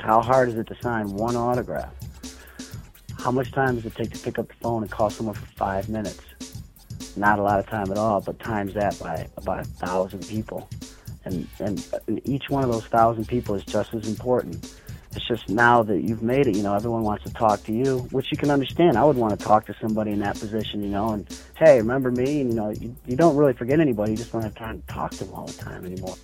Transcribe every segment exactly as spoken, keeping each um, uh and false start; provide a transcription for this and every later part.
How hard is it to sign one autograph? How much time does it take to pick up the phone and call someone for five minutes? Not a lot of time at all, but times that by about a thousand people. And, and, and each one of those thousand people is just as important. It's just now that you've made it, you know, everyone wants to talk to you, which you can understand. I would want to talk to somebody in that position, you know, and, hey, remember me? And, you know, you, you don't really forget anybody. You just don't have time to talk to them all the time anymore.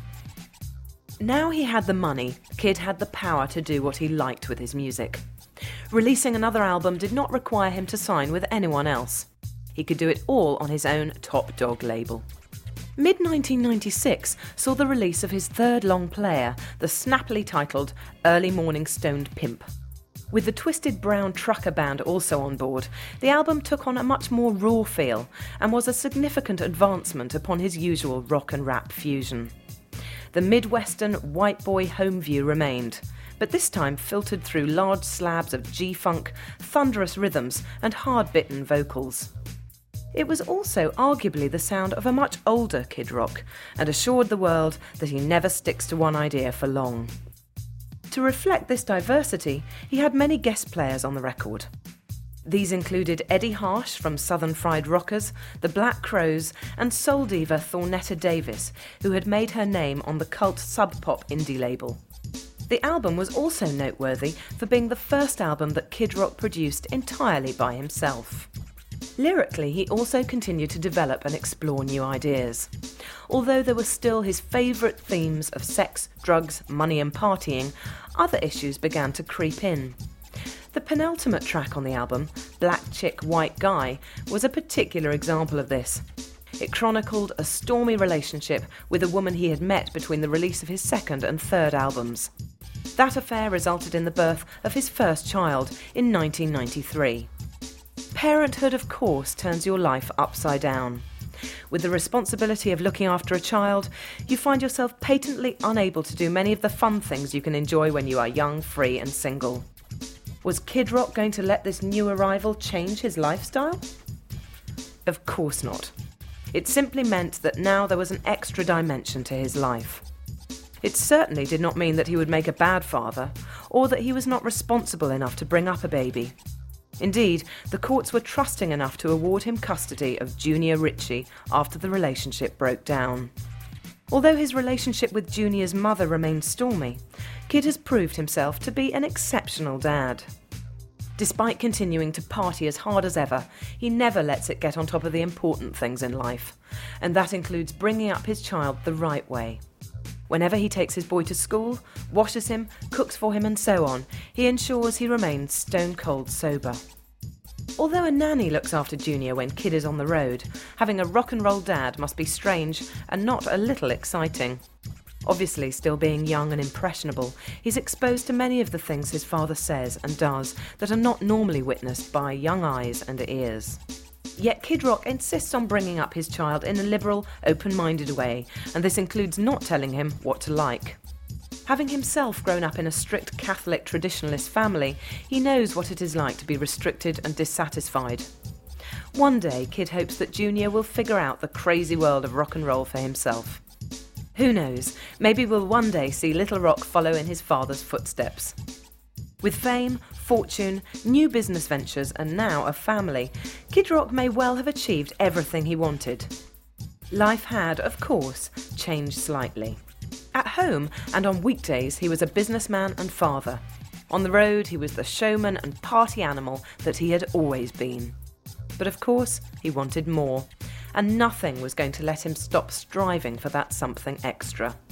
Now he had the money, Kid had the power to do what he liked with his music. Releasing another album did not require him to sign with anyone else. He could do it all on his own Top Dog label. mid nineteen ninety-six saw the release of his third long player, the snappily titled Early Morning Stoned Pimp. With the Twisted Brown Trucker Band also on board, the album took on a much more raw feel and was a significant advancement upon his usual rock and rap fusion. The Midwestern white boy home view remained, but this time filtered through large slabs of G-funk, thunderous rhythms and hard-bitten vocals. It was also arguably the sound of a much older Kid Rock, and assured the world that he never sticks to one idea for long. To reflect this diversity, he had many guest players on the record. These included Eddie Harsh from Southern Fried Rockers, the Black Crowes, and soul diva Thornetta Davis, who had made her name on the cult sub-pop indie label. The album was also noteworthy for being the first album that Kid Rock produced entirely by himself. Lyrically, he also continued to develop and explore new ideas. Although there were still his favourite themes of sex, drugs, money and partying, other issues began to creep in. The penultimate track on the album, Black Chick, White Guy, was a particular example of this. It chronicled a stormy relationship with a woman he had met between the release of his second and third albums. That affair resulted in the birth of his first child in nineteen ninety-three. Parenthood, of course, turns your life upside down. With the responsibility of looking after a child, you find yourself patently unable to do many of the fun things you can enjoy when you are young, free and single. Was Kid Rock going to let this new arrival change his lifestyle? Of course not. It simply meant that now there was an extra dimension to his life. It certainly did not mean that he would make a bad father, or that he was not responsible enough to bring up a baby. Indeed, the courts were trusting enough to award him custody of Junior Ritchie after the relationship broke down. Although his relationship with Junior's mother remained stormy, Kid has proved himself to be an exceptional dad. Despite continuing to party as hard as ever, he never lets it get on top of the important things in life, and that includes bringing up his child the right way. Whenever he takes his boy to school, washes him, cooks for him and so on, he ensures he remains stone cold sober. Although a nanny looks after Junior when Kid is on the road, having a rock and roll dad must be strange and not a little exciting. Obviously, still being young and impressionable, he's exposed to many of the things his father says and does that are not normally witnessed by young eyes and ears. Yet Kid Rock insists on bringing up his child in a liberal, open-minded way, and this includes not telling him what to like. Having himself grown up in a strict Catholic traditionalist family, he knows what it is like to be restricted and dissatisfied. One day, Kid hopes that Junior will figure out the crazy world of rock and roll for himself. Who knows, maybe we'll one day see Little Rock follow in his father's footsteps. With fame, fortune, new business ventures and now a family, Kid Rock may well have achieved everything he wanted. Life had, of course, changed slightly. At home and on weekdays he was a businessman and father. On the road he was the showman and party animal that he had always been. But of course he wanted more, and nothing was going to let him stop striving for that something extra.